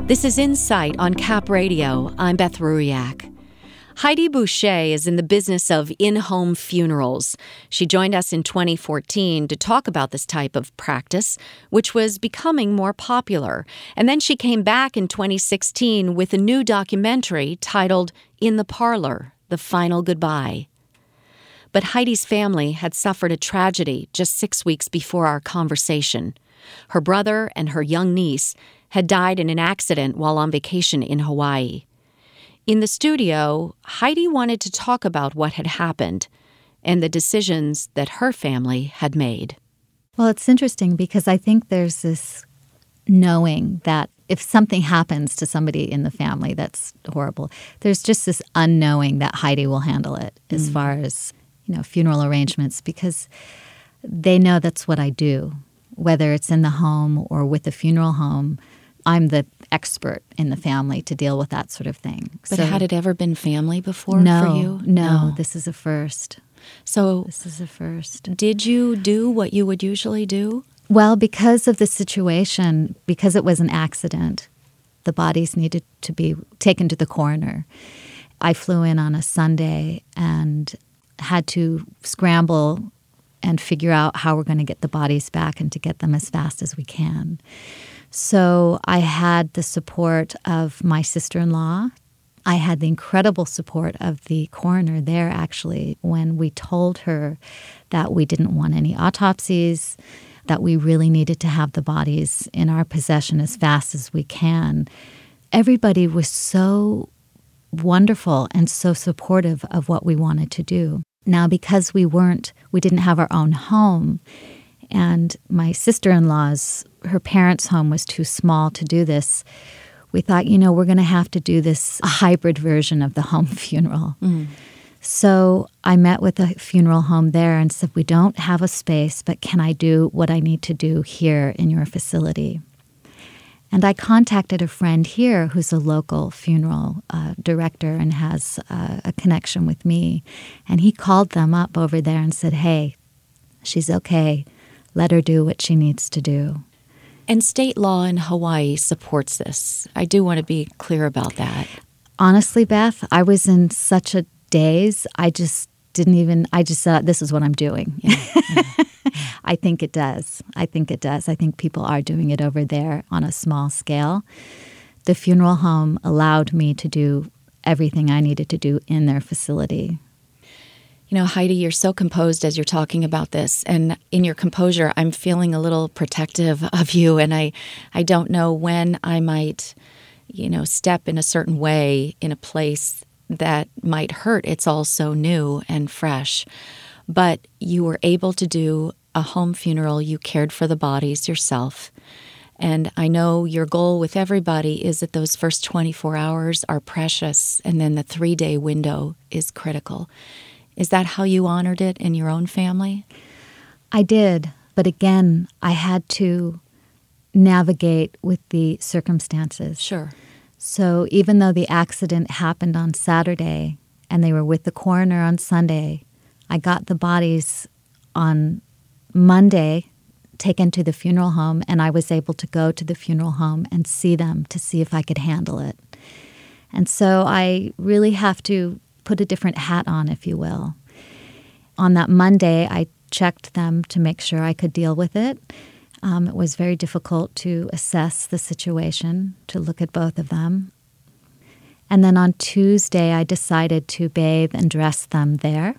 This is Insight on Cap Radio. I'm Beth Ruiak. Heidi Boucher is in the business of in-home funerals. She joined us in 2014 to talk about this type of practice, which was becoming more popular. And then she came back in 2016 with a new documentary titled In the Parlor, The Final Goodbye. But Heidi's family had suffered a tragedy just 6 weeks before our conversation. Her brother and her young niece had died in an accident while on vacation in Hawaii. In the studio, Heidi wanted to talk about what had happened and the decisions that her family had made. Well, it's interesting because I think there's this knowing that if something happens to somebody in the family that's horrible, there's just this unknowing that Heidi will handle it as far as, funeral arrangements, because they know that's what I do. Whether it's in the home or with the funeral home, I'm the expert in the family to deal with that sort of thing. But had it ever been family before for you? No, this is a first. So this is a first. Did you do what you would usually do? Well, because of the situation, because it was an accident, the bodies needed to be taken to the coroner. I flew in on a Sunday and had to scramble and figure out how we're going to get the bodies back and to get them as fast as we can. So I had the support of my sister-in-law. I had the incredible support of the coroner there, actually, when we told her that we didn't want any autopsies, that we really needed to have the bodies in our possession as fast as we can. Everybody was so wonderful and so supportive of what we wanted to do. Now, because we didn't have our own home, and my sister-in-law's, her parents' home was too small to do this, we thought, we're going to have to do this a hybrid version of the home funeral. So I met with a funeral home there and said, we don't have a space, but can I do what I need to do here in your facility? And I contacted a friend here who's a local funeral director and has a connection with me. And he called them up over there and said, hey, she's okay. Let her do what she needs to do. And state law in Hawaii supports this. I do want to be clear about that. Honestly, Beth, I was in such a daze. I just thought, this is what I'm doing. I think it does. I think people are doing it over there on a small scale. The funeral home allowed me to do everything I needed to do in their facility. Heidi, you're so composed as you're talking about this. And in your composure, I'm feeling a little protective of you. And I don't know when I might, step in a certain way in a place that might hurt. It's all so new and fresh. But you were able to do a home funeral. You cared for the bodies yourself. And I know your goal with everybody is that those first 24 hours are precious, and then the 3-day window is critical. Is that how you honored it in your own family? I did. But again, I had to navigate with the circumstances. Sure. So even though the accident happened on Saturday and they were with the coroner on Sunday, I got the bodies on Monday taken to the funeral home, and I was able to go to the funeral home and see them to see if I could handle it. And so I really have to put a different hat on, if you will. On that Monday, I checked them to make sure I could deal with it. It was very difficult to assess the situation, to look at both of them. And then on Tuesday, I decided to bathe and dress them there.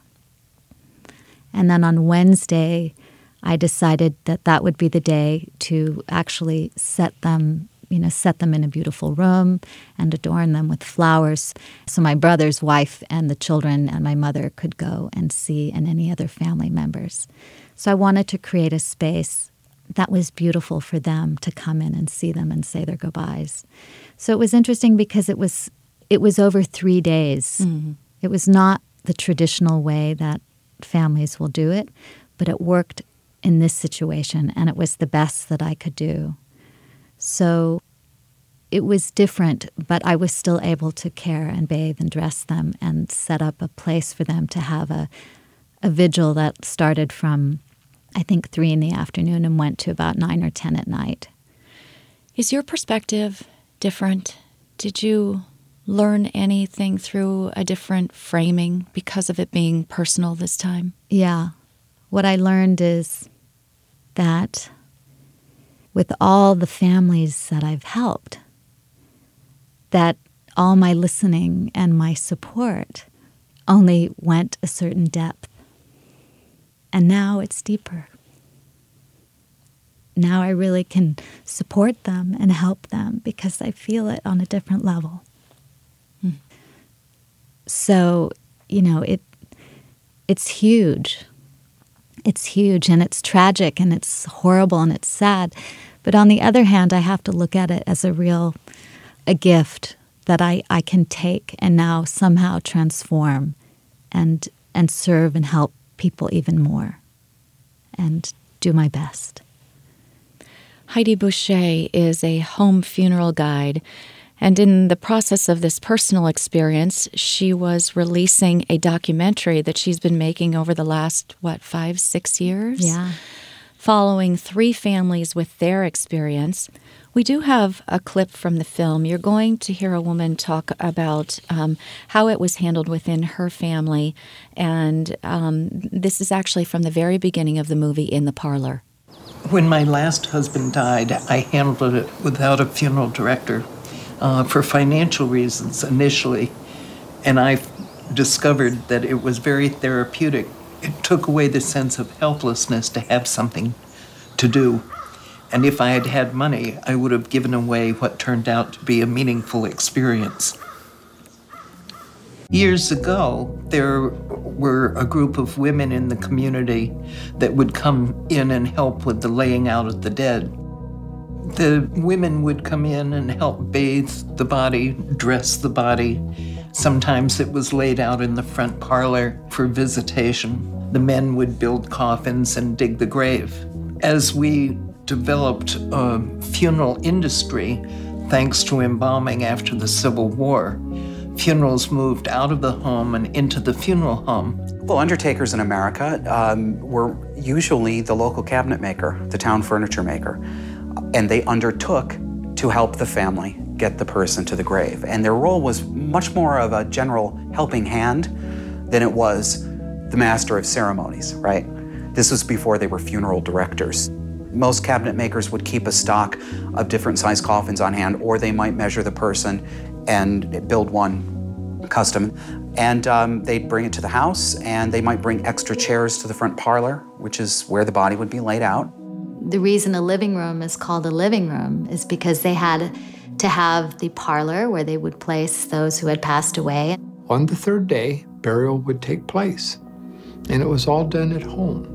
And then on Wednesday, I decided that would be the day to actually set them in a beautiful room and adorn them with flowers so my brother's wife and the children and my mother could go and see, and any other family members. So I wanted to create a space that was beautiful for them to come in and see them and say their goodbyes. So it was interesting because it was over 3 days. Mm-hmm. It was not the traditional way that families will do it, but it worked in this situation, and it was the best that I could do. So it was different, but I was still able to care and bathe and dress them and set up a place for them to have a vigil that started from, I think, 3 p.m. and went to about 9 or 10 at night. Is your perspective different? Did you learn anything through a different framing because of it being personal this time? Yeah. What I learned is that with all the families that I've helped, that all my listening and my support only went a certain depth. And now it's deeper. Now I really can support them and help them because I feel it on a different level. So, it's huge. It's huge, and it's tragic, and it's horrible, and it's sad. But on the other hand, I have to look at it as a gift that I can take and now somehow transform and serve and help people even more and do my best. Heidi Boucher is a home funeral guide, and in the process of this personal experience, she was releasing a documentary that she's been making over the last, 5-6 years? Yeah. Following 3 families with their experience. We do have a clip from the film. You're going to hear a woman talk about how it was handled within her family, and this is actually from the very beginning of the movie, In the Parlor. When my last husband died, I handled it without a funeral director for financial reasons initially, and I discovered that it was very therapeutic. It took away the sense of helplessness to have something to do. And if I had had money, I would have given away what turned out to be a meaningful experience. Years ago, there were a group of women in the community that would come in and help with the laying out of the dead. The women would come in and help bathe the body, dress the body. Sometimes it was laid out in the front parlor for visitation. The men would build coffins and dig the grave. As we developed a funeral industry, thanks to embalming after the Civil War, funerals moved out of the home and into the funeral home. Well, undertakers in America were usually the local cabinet maker, the town furniture maker, and they undertook to help the family get the person to the grave. And their role was much more of a general helping hand than it was the master of ceremonies, right? This was before they were funeral directors. Most cabinet makers would keep a stock of different size coffins on hand, or they might measure the person and build one custom. And they'd bring it to the house, and they might bring extra chairs to the front parlor, which is where the body would be laid out. The reason a living room is called a living room is because they had to have the parlor where they would place those who had passed away. On the 3rd day, burial would take place, and it was all done at home.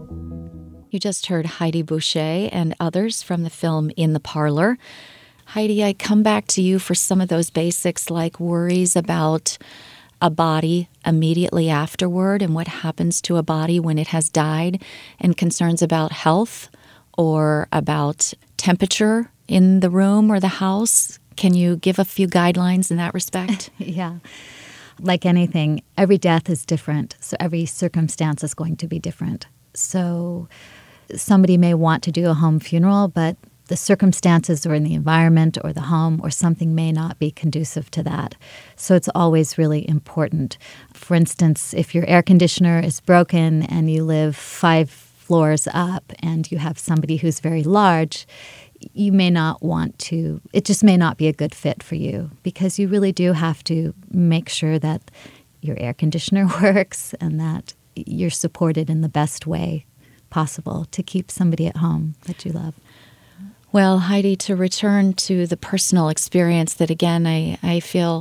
You just heard Heidi Boucher and others from the film In the Parlor. Heidi, I come back to you for some of those basics like worries about a body immediately afterward and what happens to a body when it has died, and concerns about health or about temperature in the room or the house. Can you give a few guidelines in that respect? Yeah. Like anything, every death is different, so every circumstance is going to be different. So somebody may want to do a home funeral, but the circumstances or in the environment or the home or something may not be conducive to that. So it's always really important. For instance, if your air conditioner is broken and you live 5 floors up and you have somebody who's very large, you may not want to, it just may not be a good fit for you, because you really do have to make sure that your air conditioner works and that you're supported in the best way possible to keep somebody at home that you love. Well, Heidi, to return to the personal experience that, again, I feel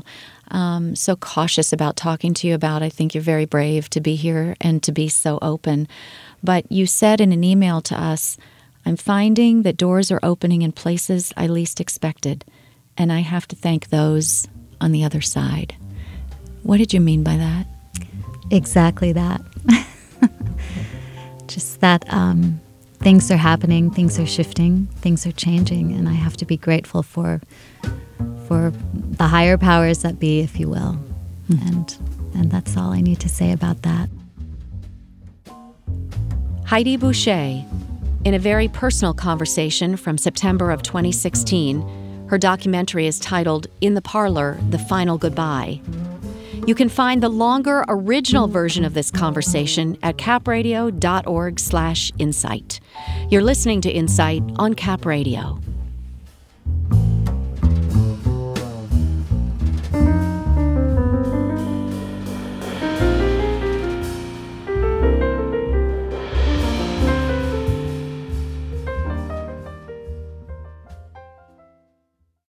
so cautious about talking to you about. I think you're very brave to be here and to be so open. But you said in an email to us, I'm finding that doors are opening in places I least expected, and I have to thank those on the other side. What did you mean by that? Exactly that. Just that things are happening, things are shifting, things are changing, and I have to be grateful for the higher powers that be, if you will. Mm-hmm. And that's all I need to say about that. Heidi Boucher, in a very personal conversation from September of 2016, Her documentary is titled In the Parlor, The Final Goodbye. You can find the longer original version of this conversation at capradio.org/insight. You're listening to Insight on Cap Radio.